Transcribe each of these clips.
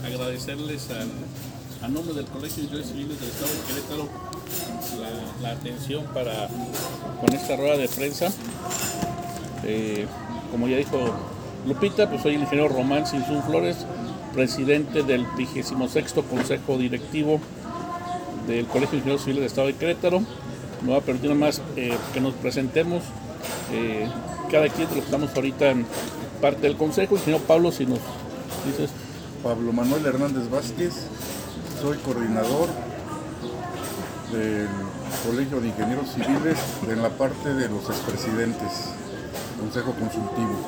agradecerles a nombre del Colegio de Ingenieros Civiles del Estado de Querétaro la atención con esta rueda de prensa. Como ya dijo Lupita, pues soy el ingeniero Román Sinsun Flores, presidente del 26º Consejo Directivo del Colegio de Ingenieros Civiles del Estado de Querétaro. Me va a permitir más que nos presentemos cada quien de los que estamos ahorita en parte del Consejo. Ingeniero Pablo, si nos dices. Pablo Manuel Hernández Vázquez, soy coordinador del Colegio de Ingenieros Civiles en la parte de los expresidentes, Consejo Consultivo.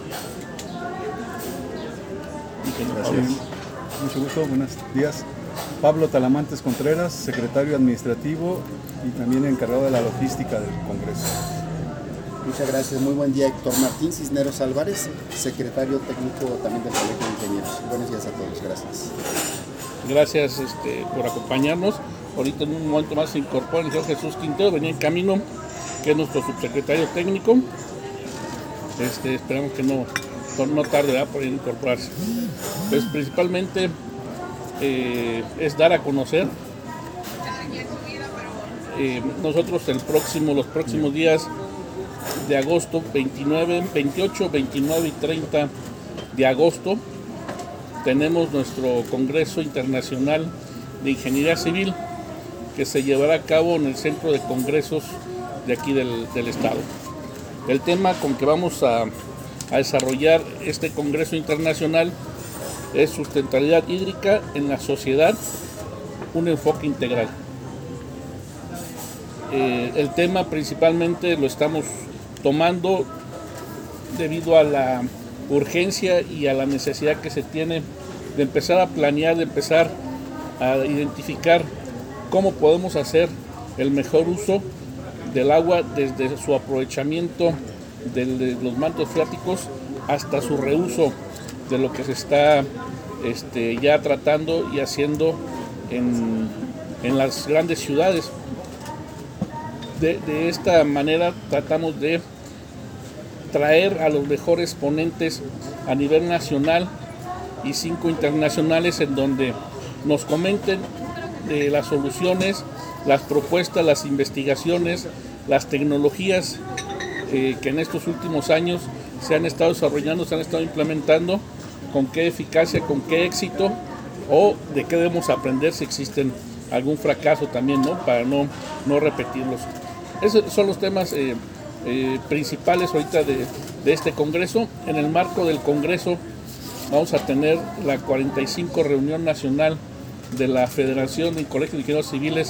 Gracias. Mucho gusto, buenos días. Pablo Talamantes Contreras, secretario administrativo y también encargado de la logística del Congreso. Muchas gracias, muy buen día. Héctor Martín Cisneros Álvarez, secretario técnico también del Colegio de Ingenieros. Buenos días a todos, gracias. Gracias por acompañarnos. Ahorita en un momento más se incorpora el ingeniero Jesús Quintero, venía en camino, que es nuestro subsecretario técnico. Esperamos que no tarde por incorporarse. Pues principalmente es dar a conocer. Nosotros los próximos días de agosto, 28, 29 y 30 de agosto, tenemos nuestro Congreso Internacional de Ingeniería Civil, que se llevará a cabo en el Centro de Congresos de aquí del Estado. El tema con que vamos a desarrollar este Congreso Internacional es sustentabilidad hídrica en la sociedad, un enfoque integral. El tema principalmente lo estamos tomando debido a la urgencia y a la necesidad que se tiene de empezar a planear, de empezar a identificar cómo podemos hacer el mejor uso del agua desde su aprovechamiento de los mantos freáticos hasta su reuso de lo que se está ya tratando y haciendo en las grandes ciudades. De esta manera tratamos de traer a los mejores ponentes a nivel nacional y 5 internacionales en donde nos comenten de las soluciones, las propuestas, las investigaciones, las tecnologías que en estos últimos años se han estado desarrollando, se han estado implementando, con qué eficacia, con qué éxito, o de qué debemos aprender si existen algún fracaso también, ¿no? Para no repetirlos. Esos son los temas principales ahorita de este Congreso. En el marco del Congreso vamos a tener la 45 reunión nacional de la Federación de Colegios de Ingenieros Civiles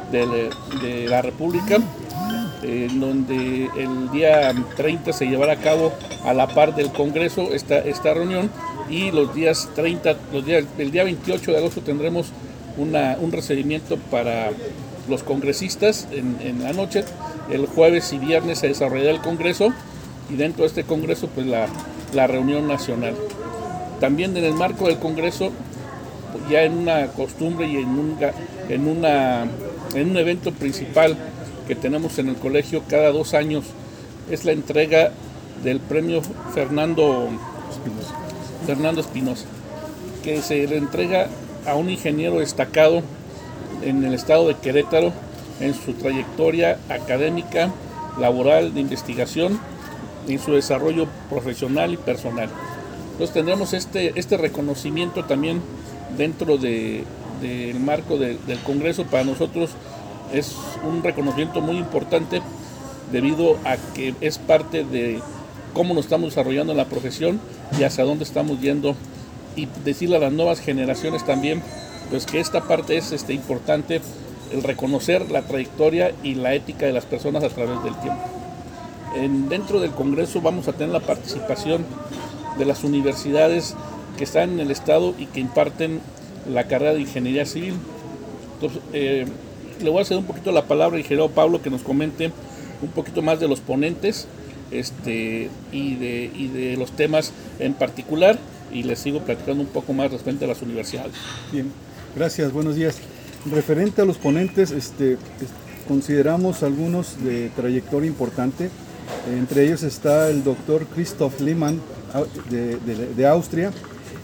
de la República, en donde el día 30 se llevará a cabo a la par del Congreso esta reunión, y el día 28 de agosto tendremos un recibimiento para los congresistas en la noche. El jueves y viernes se desarrollará el Congreso, y dentro de este Congreso pues la reunión nacional. También en el marco del Congreso, ya en una costumbre y en un evento principal que tenemos en el colegio cada 2 años, es la entrega del premio Fernando Espinosa, que se le entrega a un ingeniero destacado en el estado de Querétaro en su trayectoria académica, laboral, de investigación, en su desarrollo profesional y personal. Entonces tendremos este reconocimiento también dentro del marco del Congreso. Para nosotros es un reconocimiento muy importante debido a que es parte de cómo nos estamos desarrollando en la profesión y hacia dónde estamos yendo, y decirle a las nuevas generaciones también pues que esta parte es importante, el reconocer la trayectoria y la ética de las personas a través del tiempo. Dentro del Congreso vamos a tener la participación de las universidades que están en el estado y que imparten la carrera de Ingeniería Civil. Entonces, le voy a hacer un poquito la palabra al ingeniero Pablo, que nos comente un poquito más de los ponentes y de los temas en particular, y les sigo platicando un poco más respecto a las universidades. Bien, gracias, buenos días. Referente a los ponentes, consideramos algunos de trayectoria importante. Entre ellos está el doctor Christoph Lehmann de Austria.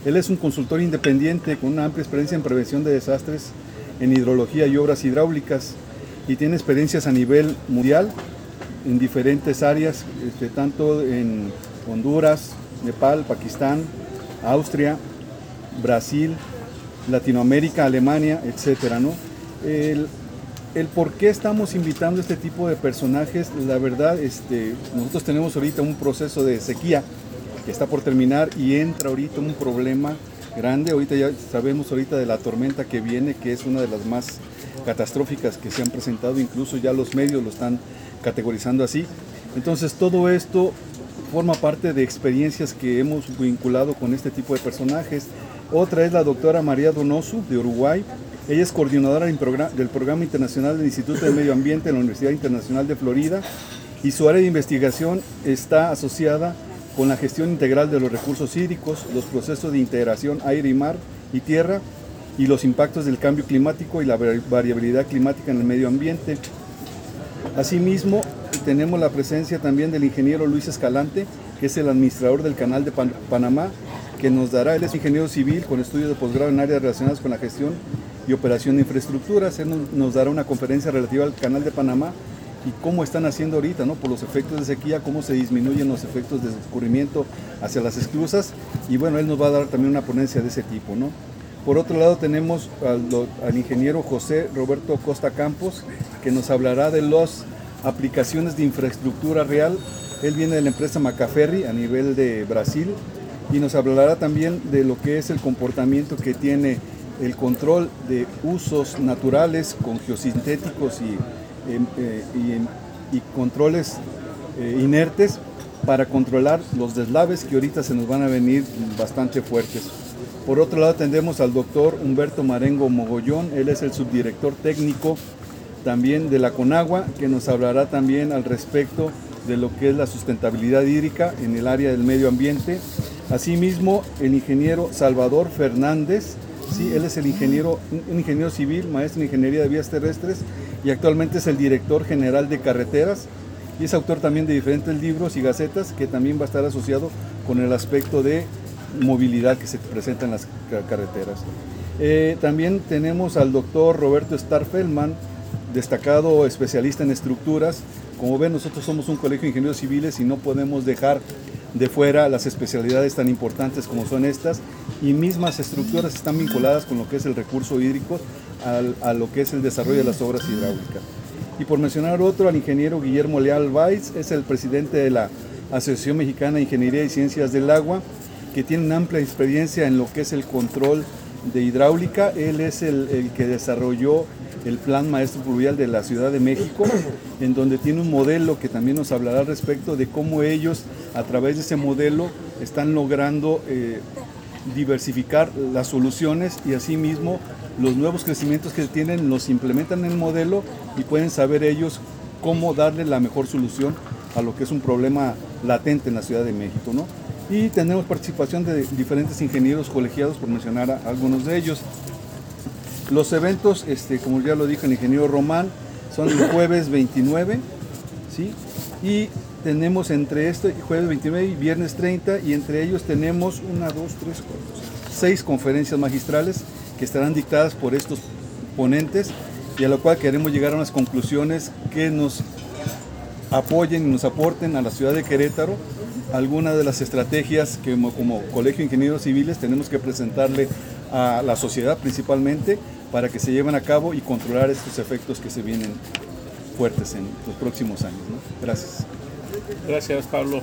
Él es un consultor independiente con una amplia experiencia en prevención de desastres, en hidrología y obras hidráulicas, y tiene experiencias a nivel mundial en diferentes áreas, tanto en Honduras, Nepal, Pakistán, Austria, Brasil, Latinoamérica, Alemania, etcétera, ¿no? El por qué estamos invitando a este tipo de personajes, la verdad, nosotros tenemos ahorita un proceso de sequía que está por terminar y entra ahorita un problema grande. Ahorita ya sabemos ahorita de la tormenta que viene, que es una de las más catastróficas que se han presentado, incluso ya los medios lo están categorizando así. Entonces todo esto forma parte de experiencias que hemos vinculado con este tipo de personajes. Otra es la doctora María Donoso, de Uruguay. Ella es coordinadora del Programa Internacional del Instituto de Medio Ambiente en la Universidad Internacional de Florida, y su área de investigación está asociada con la gestión integral de los recursos hídricos, los procesos de integración aire y mar y tierra, y los impactos del cambio climático y la variabilidad climática en el medio ambiente. Asimismo, tenemos la presencia también del ingeniero Luis Escalante, que es el administrador del Canal de Panamá, que nos dará, él es ingeniero civil con estudios de posgrado en áreas relacionadas con la gestión y operación de infraestructuras. Él nos dará una conferencia relativa al Canal de Panamá y cómo están haciendo ahorita, ¿no? Por los efectos de sequía, cómo se disminuyen los efectos de escurrimiento hacia las esclusas, y bueno, él nos va a dar también una ponencia de ese tipo, ¿no? Por otro lado tenemos al ingeniero José Roberto Costa Campos, que nos hablará de las aplicaciones de infraestructura real. Él viene de la empresa Macaferri a nivel de Brasil, y nos hablará también de lo que es el comportamiento que tiene el control de usos naturales con geosintéticos y controles inertes para controlar los deslaves que ahorita se nos van a venir bastante fuertes. Por otro lado tendremos al doctor Humberto Marengo Mogollón. Él es el subdirector técnico también de la Conagua, que nos hablará también al respecto de lo que es la sustentabilidad hídrica en el área del medio ambiente. Asimismo, el ingeniero Salvador Fernández, sí, él es un ingeniero civil, maestro en ingeniería de vías terrestres, y actualmente es el director general de carreteras, y es autor también de diferentes libros y gacetas, que también va a estar asociado con el aspecto de movilidad que se presenta en las carreteras. También tenemos al doctor Roberto Starfelman, destacado especialista en estructuras. Como ven, nosotros somos un colegio de ingenieros civiles y no podemos dejar de fuera las especialidades tan importantes como son estas, y mismas estructuras están vinculadas con lo que es el recurso hídrico, a lo que es el desarrollo de las obras hidráulicas. Y por mencionar otro, al ingeniero Guillermo Leal Valls, es el presidente de la Asociación Mexicana de Ingeniería y Ciencias del Agua, que tiene una amplia experiencia en lo que es el control de hidráulica. Él es el que desarrolló el Plan Maestro Pluvial de la Ciudad de México, en donde tiene un modelo que también nos hablará al respecto de cómo ellos, a través de ese modelo, están logrando diversificar las soluciones, y asimismo los nuevos crecimientos que tienen los implementan en el modelo y pueden saber ellos cómo darle la mejor solución a lo que es un problema latente en la Ciudad de México, ¿no? Y tenemos participación de diferentes ingenieros colegiados, por mencionar a algunos de ellos. Los eventos, como ya lo dijo el ingeniero Román, son el jueves 29, ¿sí? Y tenemos entre jueves 29 y viernes 30, y entre ellos tenemos 6 conferencias magistrales que estarán dictadas por estos ponentes, y a lo cual queremos llegar a unas conclusiones que nos apoyen y nos aporten a la ciudad de Querétaro algunas de las estrategias que como Colegio de Ingenieros Civiles tenemos que presentarle a la sociedad principalmente, para que se lleven a cabo y controlar estos efectos que se vienen fuertes en los próximos años, ¿no? Gracias. Gracias, Pablo.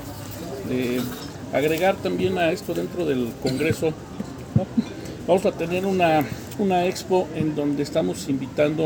Agregar también a esto, dentro del Congreso, ¿no? Vamos a tener una expo en donde estamos invitando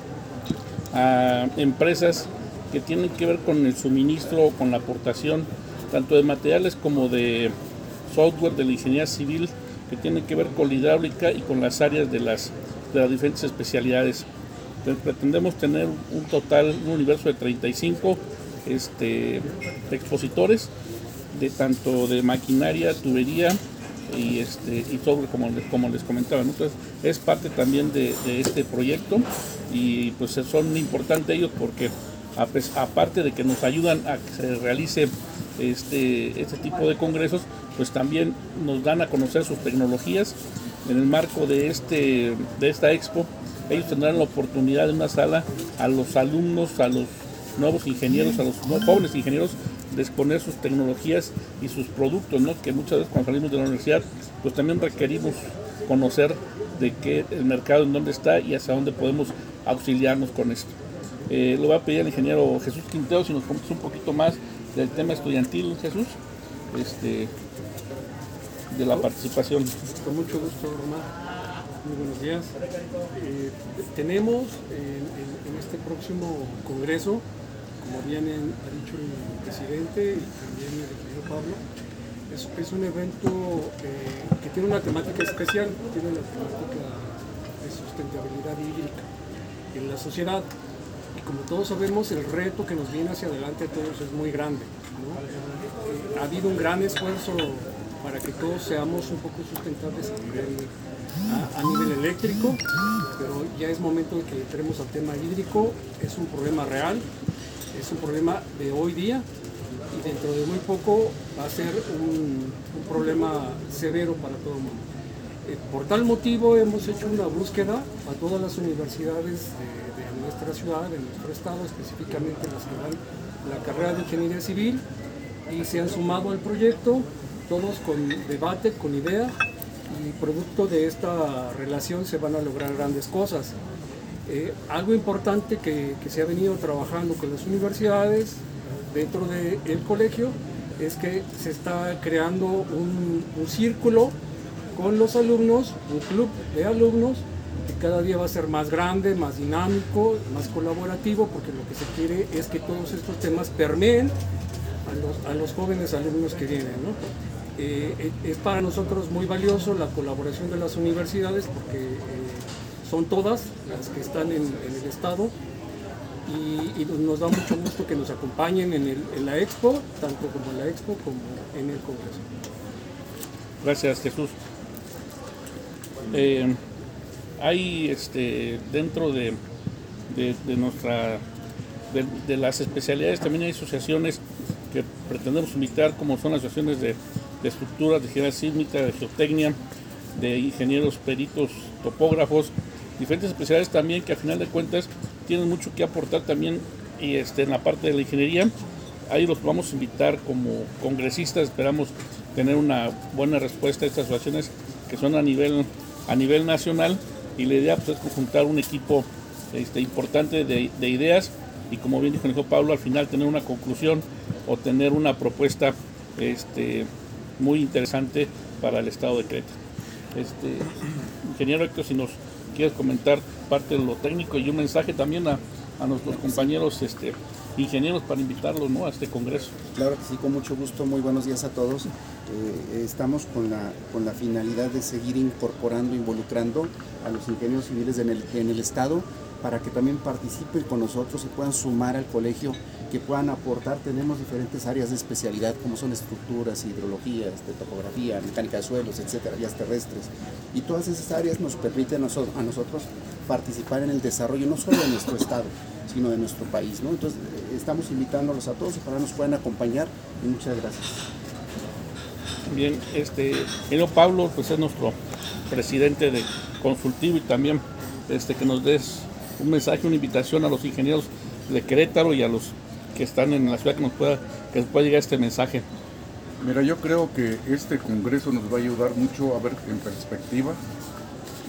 a empresas que tienen que ver con el suministro, con la aportación tanto de materiales como de software de la ingeniería civil, que tienen que ver con la hidráulica y con las áreas de las diferentes especialidades. Entonces, pretendemos tener un universo de 35 expositores, de tanto de maquinaria, tubería y software, como les comentaba, ¿no? Entonces, es parte también de este proyecto, y pues son importantes ellos porque aparte de que nos ayudan a que se realice este tipo de congresos, pues también nos dan a conocer sus tecnologías. En el marco de esta expo, ellos tendrán la oportunidad de una sala a los alumnos, a los nuevos ingenieros, a los jóvenes ingenieros, de exponer sus tecnologías y sus productos, ¿no? Que muchas veces cuando salimos de la universidad, pues también requerimos conocer de qué el mercado, en dónde está y hacia dónde podemos auxiliarnos con esto. Le voy a pedir al ingeniero Jesús Quintero si nos comentas un poquito más del tema estudiantil, Jesús, de la participación. Con mucho gusto, Román. Muy buenos días. Tenemos en este próximo congreso, como bien ha dicho el presidente y también el ingeniero Pablo, es un evento que tiene una temática especial, tiene la temática de sustentabilidad hídrica en la sociedad. Y como todos sabemos, el reto que nos viene hacia adelante a todos es muy grande, ¿no? Ha habido un gran esfuerzo para que todos seamos un poco sustentables a nivel eléctrico, pero ya es momento de que entremos al tema hídrico. Es un problema real, es un problema de hoy día y dentro de muy poco va a ser un problema severo para todo el mundo. Por tal motivo hemos hecho una búsqueda a todas las universidades de nuestra ciudad, de nuestro estado, específicamente las que dan la carrera de Ingeniería Civil, y se han sumado al proyecto, todos con debate, con idea, y producto de esta relación se van a lograr grandes cosas. Algo importante que se ha venido trabajando con las universidades dentro del colegio es que se está creando un círculo con los alumnos, un club de alumnos que cada día va a ser más grande, más dinámico, más colaborativo, porque lo que se quiere es que todos estos temas permeen a los jóvenes alumnos que vienen, ¿no? Es para nosotros muy valioso la colaboración de las universidades porque son todas las que están en el estado y nos da mucho gusto que nos acompañen en la expo, tanto como en la expo como en el congreso. Gracias, Jesús. Hay dentro de las especialidades también hay asociaciones que pretendemos invitar, como son las asociaciones de estructuras, de ingeniería sísmica, de geotecnia, de ingenieros peritos, topógrafos, diferentes especialidades también que a final de cuentas tienen mucho que aportar también y en la parte de la ingeniería. Ahí los vamos a invitar como congresistas, esperamos tener una buena respuesta a estas asociaciones que son a nivel nacional, y la idea pues, es conjuntar un equipo importante de ideas y, como bien dijo el ingeniero Pablo, al final tener una conclusión o tener una propuesta muy interesante para el estado de Querétaro. Ingeniero Héctor, si nos quieres comentar parte de lo técnico y un mensaje también a nuestros compañeros ingenieros para invitarlos, ¿no?, a este congreso. Claro que sí, con mucho gusto. Muy buenos días a todos. Estamos con la finalidad de seguir incorporando, involucrando a los ingenieros civiles en el estado para que también participen con nosotros, se puedan sumar al colegio, que puedan aportar. Tenemos diferentes áreas de especialidad como son estructuras, hidrología, topografía, mecánica de suelos, etcétera, vías terrestres, y todas esas áreas nos permiten a nosotros participar en el desarrollo no solo de nuestro estado, sino de nuestro país, ¿no? Entonces estamos invitándolos a todos, ojalá nos puedan acompañar y muchas gracias. Bien, el Pablo pues es nuestro presidente de consultivo, y también que nos des un mensaje, una invitación a los ingenieros de Querétaro y a los que están en la ciudad, que nos pueda llegar este mensaje. Mira, yo creo que este congreso nos va a ayudar mucho a ver en perspectiva